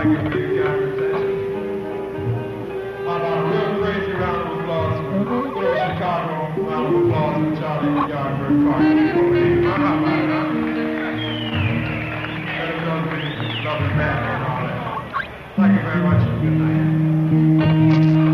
Thank you for your kind attention. How about a real crazy round of applause for good old Chicago, round of applause for Charlie Yardbird Park. How about it, huh? Better be those big lovely band and all that. Thank you very much. Good night.